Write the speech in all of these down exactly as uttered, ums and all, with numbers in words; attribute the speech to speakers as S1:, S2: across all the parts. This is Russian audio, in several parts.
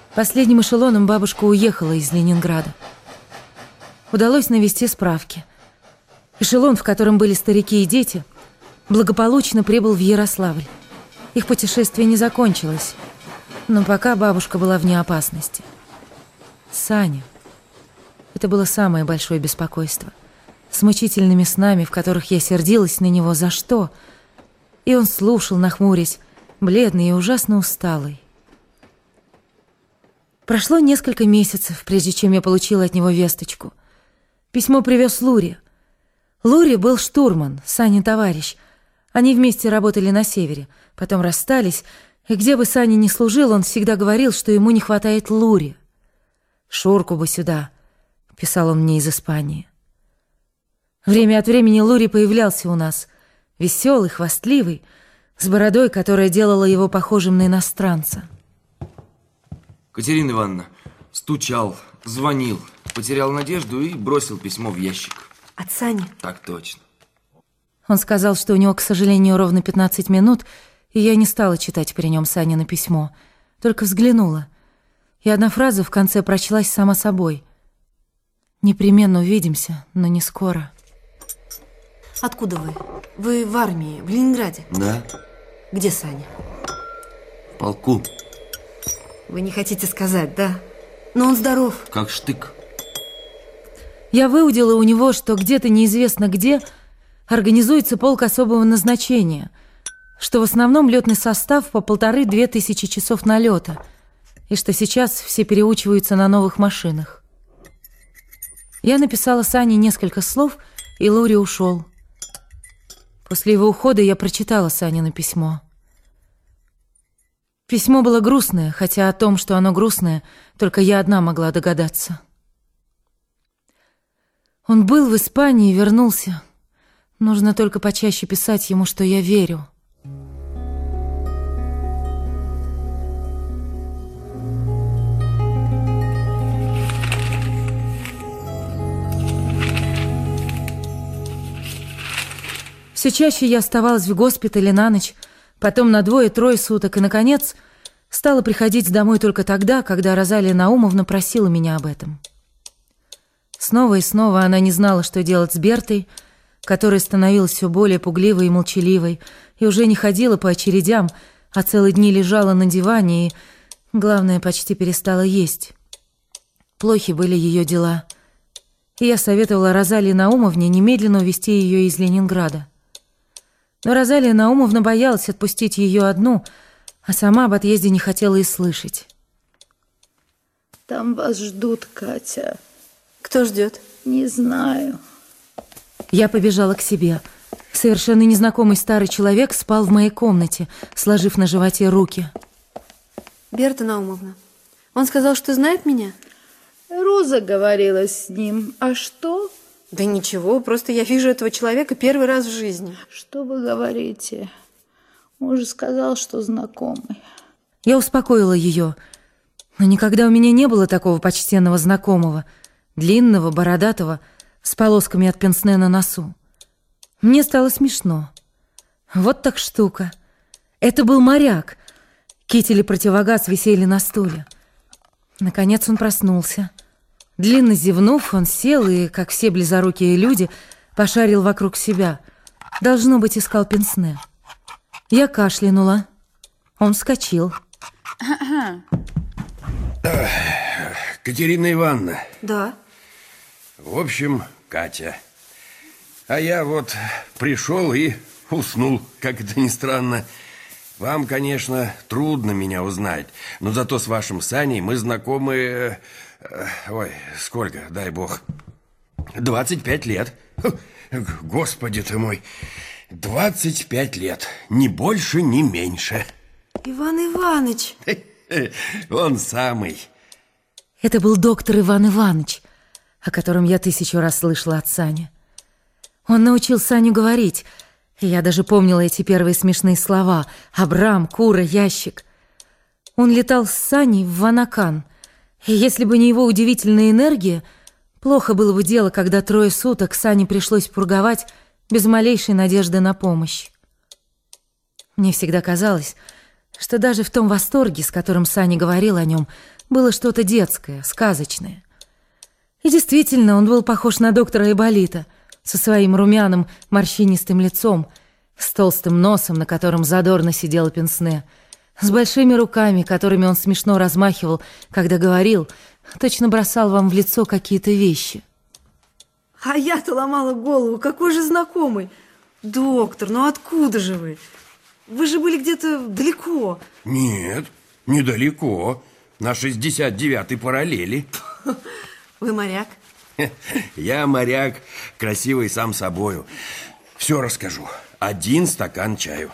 S1: Последним эшелоном бабушка уехала из Ленинграда. Удалось навести справки. Эшелон, в котором были старики и дети, благополучно прибыл в Ярославль. Их путешествие не закончилось, но пока бабушка была вне опасности. Саня. Это было самое большое беспокойство. С мучительными снами, в которых я сердилась на него. За что? И он слушал, нахмурясь, бледный и ужасно усталый. Прошло несколько месяцев, прежде чем я получила от него весточку. Письмо привез Лури. Лури был штурман, Санин товарищ. Они вместе работали на севере, потом расстались, и где бы Саня ни служил, он всегда говорил, что ему не хватает Лури. «Шурку бы сюда», — писал он мне из Испании. Время от времени Лури появлялся у нас, веселый, хвастливый, с бородой, которая делала его похожим на иностранца.
S2: Катерина Ивановна стучал, звонил, потерял надежду и бросил письмо в ящик.
S3: От Сани?
S2: Так точно.
S1: Он сказал, что у него, к сожалению, ровно пятнадцать минут, и я не стала читать при нем Санино письмо, только взглянула. И одна фраза в конце прочлась сама собой. «Непременно увидимся, но не скоро».
S3: Откуда вы? Вы в армии, в Ленинграде?
S2: Да.
S3: Где Саня?
S2: В полку.
S3: Вы не хотите сказать, да? Но он здоров.
S2: Как штык.
S1: Я выудила у него, что где-то неизвестно где организуется полк особого назначения, что в основном летный состав по полторы-две тысячи часов налета, и что сейчас все переучиваются на новых машинах. Я написала Сане несколько слов, и Лури ушел. После его ухода я прочитала Санино письмо. Письмо было грустное, хотя о том, что оно грустное, только я одна могла догадаться. Он был в Испании и вернулся. Нужно только почаще писать ему, что я верю. Все чаще я оставалась в госпитале на ночь, потом на двое-трое суток, и, наконец, стала приходить домой только тогда, когда Розалия Наумовна просила меня об этом. Снова и снова она не знала, что делать с Бертой, которая становилась все более пугливой и молчаливой, и уже не ходила по очередям, а целые дни лежала на диване и, главное, почти перестала есть. Плохи были ее дела, и я советовала Розалии Наумовне немедленно увезти ее из Ленинграда. Но Розалия Наумовна боялась отпустить ее одну, а сама об отъезде не хотела и слышать.
S4: Там вас ждут, Катя.
S3: Кто ждет?
S4: Не знаю.
S1: Я побежала к себе. Совершенно незнакомый старый человек спал в моей комнате, сложив на животе руки.
S3: Берта Наумовна, он сказал, что знает меня?
S4: Роза говорила с ним. А что?
S3: Да ничего, просто я вижу этого человека первый раз в жизни.
S4: Что вы говорите? Он же сказал, что знакомый.
S1: Я успокоила ее. Но никогда у меня не было такого почтенного знакомого, длинного, бородатого, с полосками от пенсне на носу. Мне стало смешно. Вот так штука. Это был моряк. Китель и противогаз висели на стуле. Наконец он проснулся. Длинно зевнув, он сел и, как все близорукие люди, пошарил вокруг себя. Должно быть, искал пенсне. Я кашлянула. Он вскочил.
S5: Катерина Ивановна.
S3: Да.
S5: В общем, Катя. А я вот пришел и уснул, как это ни странно. Вам, конечно, трудно меня узнать, но зато с вашим Саней мы знакомы... Ой, сколько, дай бог. двадцать пять лет. Господи ты мой. двадцать пять лет. Ни больше, ни меньше.
S3: Иван Иваныч.
S5: Он самый.
S1: Это был доктор Иван Иваныч, о котором я тысячу раз слышала от Сани. Он научил Саню говорить, и я даже помнила эти первые смешные слова: Абрам, кура, ящик. Он летал с Саней в Ванакан, и если бы не его удивительная энергия, плохо было бы дело, когда трое суток Сане пришлось пурговать без малейшей надежды на помощь. Мне всегда казалось, что даже в том восторге, с которым Саня говорил о нем, Было что-то детское, сказочное. И действительно, он был похож на доктора Ипполита, со своим румяным, морщинистым лицом, с толстым носом, на котором задорно сидело пенсне, с большими руками, которыми он смешно размахивал, когда говорил, точно бросал вам в лицо какие-то вещи.
S3: А я-то ломала голову, какой же знакомый. Доктор, ну откуда же вы? Вы же были где-то далеко.
S5: Нет, недалеко. На шестьдесят девятой параллели.
S3: Вы моряк?
S5: Я моряк, красивый сам собою. Все расскажу. Один стакан чаю.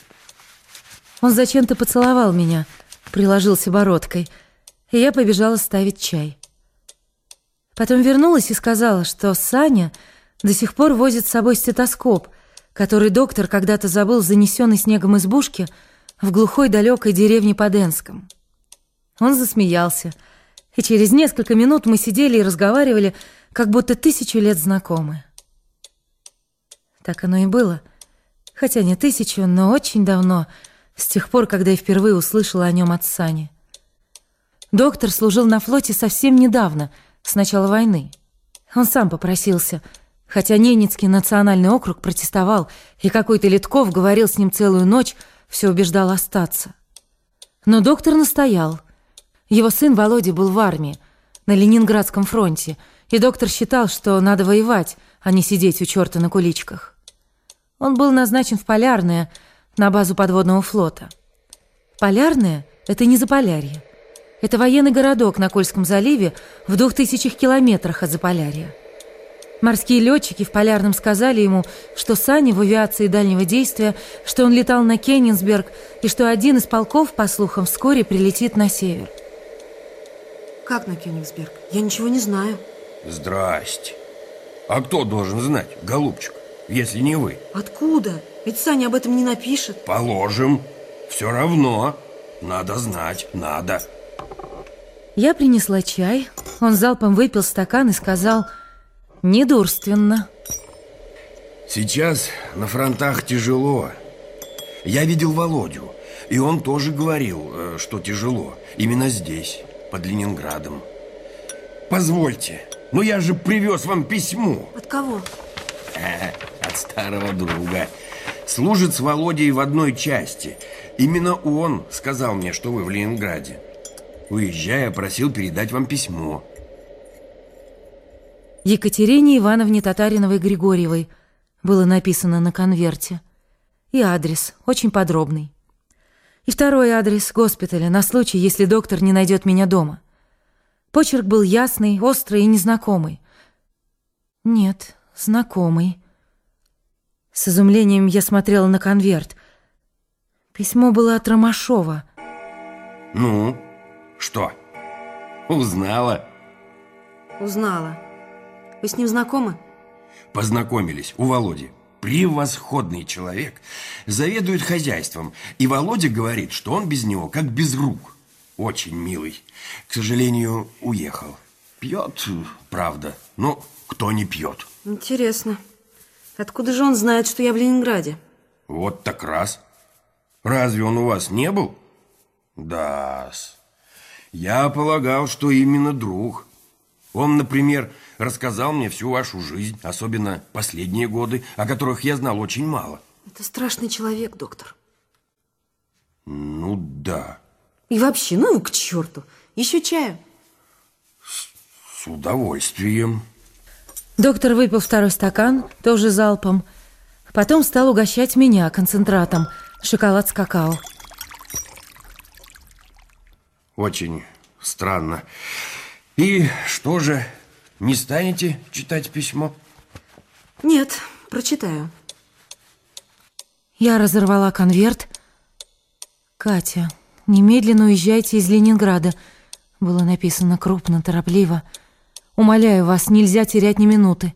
S1: Он зачем-то поцеловал меня, приложился бородкой, и я побежала ставить чай. Потом вернулась и сказала, что Саня до сих пор возит с собой стетоскоп, который доктор когда-то забыл в занесенной снегом избушке в глухой далекой деревне под Энском. Он засмеялся, и через несколько минут мы сидели и разговаривали, как будто тысячу лет знакомы. Так оно и было, хотя не тысячу, но очень давно, с тех пор, когда я впервые услышала о нем от Сани. Доктор служил на флоте совсем недавно, с начала войны. Он сам попросился, хотя Ненецкий национальный округ протестовал, и какой-то Литков говорил с ним целую ночь, все убеждал остаться. Но доктор настоял. Его сын Володя был в армии, на Ленинградском фронте, и доктор считал, что надо воевать, а не сидеть у черта на куличках. Он был назначен в Полярное, на базу подводного флота. Полярное — это не Заполярье. Это военный городок на Кольском заливе в двух тысячах километрах от Заполярья. Морские летчики в Полярном сказали ему, что Саня в авиации дальнего действия, что он летал на Кенигсберг и что один из полков, по слухам, вскоре прилетит на север.
S3: Как на Кенигсберг? Я ничего не знаю.
S5: Здрасте. А кто должен знать, голубчик, если не вы?
S3: Откуда? Ведь Саня об этом не напишет.
S5: Положим. Все равно. Надо знать, надо.
S1: Я принесла чай. Он залпом выпил стакан и сказал: недурственно.
S5: Сейчас на фронтах тяжело. Я видел Володю, и он тоже говорил, что тяжело. Именно здесь, под Ленинградом. Позвольте, но я же привез вам письмо.
S3: От кого?
S5: От старого друга. Служит с Володей в одной части. Именно он сказал мне, что вы в Ленинграде. Уезжая, просил передать вам письмо.
S1: Екатерине Ивановне Татариновой-Григорьевой было написано на конверте. И адрес, очень подробный. И второй адрес госпиталя, на случай, если доктор не найдет меня дома. Почерк был ясный, острый и незнакомый. Нет, знакомый. С изумлением я смотрела на конверт. Письмо было от Ромашова.
S5: Ну, что, узнала?
S3: Узнала. Вы с ним знакомы?
S5: Познакомились у Володи. Превосходный человек. Заведует хозяйством. И Володя говорит, что он без него как без рук. Очень милый. К сожалению, уехал. Пьет, правда, но кто не пьет?
S3: Интересно. Откуда же он знает, что я в Ленинграде?
S5: Вот так раз. Разве он у вас не был? Да-с. Я полагал, что именно друг. Он, например, рассказал мне всю вашу жизнь, особенно последние годы, о которых я знал очень мало.
S3: Это страшный человек, доктор.
S5: Ну да.
S3: И вообще, ну его к черту. Еще чаю?
S5: С, с удовольствием.
S1: Доктор выпил второй стакан, тоже залпом. Потом стал угощать меня концентратом, шоколад с какао.
S5: Очень странно. И что же, не станете читать письмо?
S3: Нет, прочитаю.
S1: Я разорвала конверт. «Катя, немедленно уезжайте из Ленинграда», было написано крупно, торопливо. «Умоляю вас, нельзя терять ни минуты».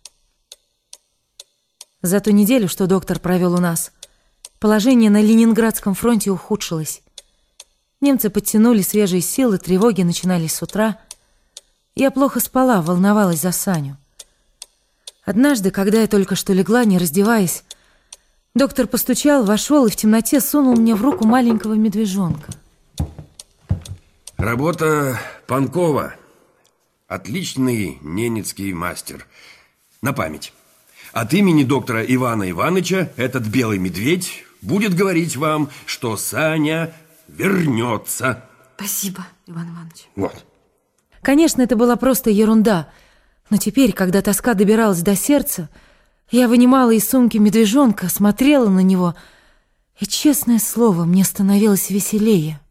S1: За ту неделю, что доктор провел у нас, положение на Ленинградском фронте ухудшилось. Немцы подтянули свежие силы, тревоги начинались с утра. Я плохо спала, волновалась за Саню. Однажды, когда я только что легла, не раздеваясь, доктор постучал, вошел и в темноте сунул мне в руку маленького медвежонка.
S5: Работа Панкова. Отличный ненецкий мастер. На память. От имени доктора Ивана Ивановича этот белый медведь будет говорить вам, что Саня вернется.
S3: Спасибо, Иван Иванович.
S5: Вот.
S1: Конечно, это была просто ерунда. Но теперь, когда тоска добиралась до сердца, я вынимала из сумки медвежонка, смотрела на него, и, честное слово, мне становилось веселее.